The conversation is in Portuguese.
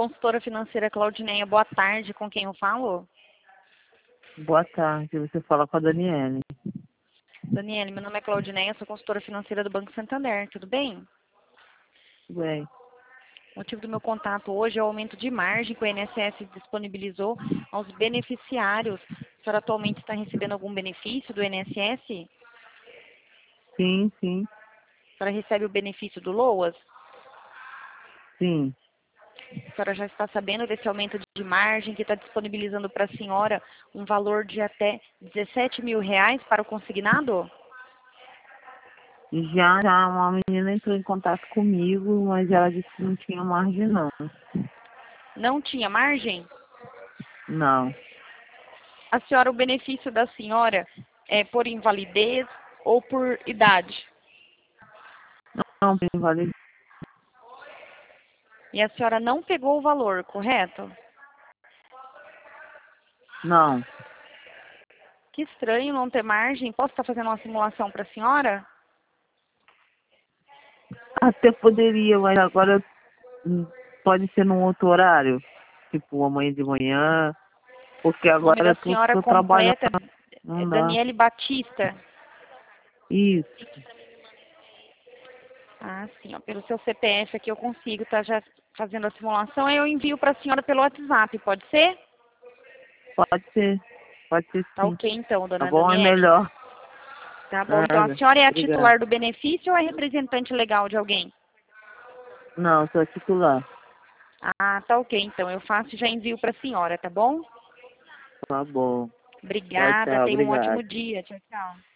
Consultora financeira Claudineia, boa tarde. Com quem eu falo? Boa tarde, você fala com a Daniele. Daniele, meu nome é Claudineia, sou consultora financeira do Banco Santander, tudo bem? Tudo bem? O motivo do meu contato hoje é o aumento de margem que o INSS disponibilizou aos beneficiários. A senhora atualmente está recebendo algum benefício do INSS? Sim, sim, A senhora recebe o benefício do LOAS? sim. A senhora já está sabendo desse aumento de margem que está disponibilizando para a senhora um valor de até R$ 17.000 para o consignado? Já uma menina entrou em contato comigo, mas ela disse que não tinha margem, não. Não tinha margem? Não, A senhora, o benefício da senhora é por invalidez ou por idade? não tem validade. E a senhora não pegou o valor, correto? Não. Que estranho não ter margem. Posso estar fazendo uma simulação para a senhora? Até poderia, mas agora pode ser num outro horário, tipo amanhã de manhã, porque O nome agora da eu senhora tô trabalhando, completa é não dá. Daniele Batista. Isso, Ah, sim, ó, pelo seu CPF aqui eu consigo, tá já fazendo a simulação. Aí eu envio para a senhora pelo WhatsApp, pode ser? pode ser Tá sim. ok então, Tá dona bom, é Daniele. melhor. Tá bom, então a Nada, senhora é a obrigado. titular do benefício ou é representante legal de alguém? Não, sou titular. Ah, tá ok, então eu faço e já envio para a senhora, tá bom? Tá bom. Tchau, Obrigada, tchau, tenha um ótimo obrigado. dia. Tchau, tchau.